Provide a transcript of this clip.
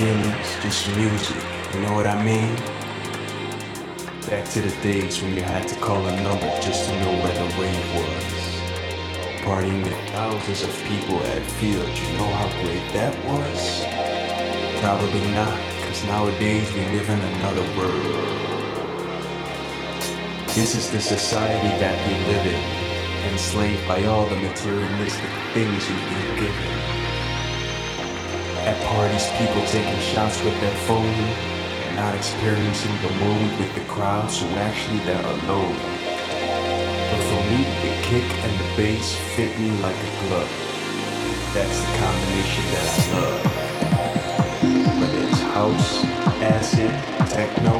feelings, just music, you know what I mean? Back to the days when you had to call a number just to know where the rave was. Partying with thousands of people at Field, you know how great that was? Probably not, cause nowadays we live in another world. This is the society that we live in, enslaved by all the materialistic things we've been given. At parties, people taking shots with their phone and not experiencing the moment with the crowd, so actually they're alone. But for me, the kick and the bass fit me like a glove. That's the combination that I love. Whether it's house, acid, techno,